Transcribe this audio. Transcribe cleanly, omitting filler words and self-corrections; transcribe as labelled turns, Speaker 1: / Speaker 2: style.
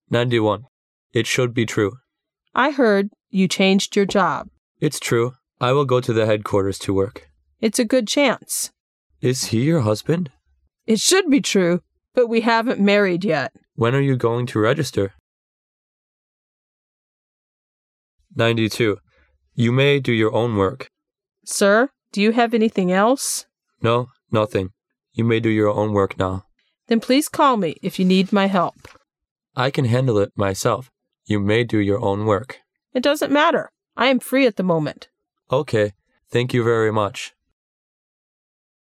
Speaker 1: 91. It should be true.
Speaker 2: I heard you changed your job.
Speaker 1: It's true. I will go to the headquarters to work.
Speaker 2: It's a good chance.
Speaker 1: Is he your husband?
Speaker 2: It should be true, but we haven't married yet.
Speaker 1: When are you going to register? 92. You may do your own work.
Speaker 2: Sir, do you have anything else?
Speaker 1: No, nothing. You may do your own work now.
Speaker 2: Then please call me if you need my help.
Speaker 1: I can handle it myself. You may do your own work.
Speaker 2: It doesn't matter. I am free at the moment.
Speaker 1: Okay. Thank you very much.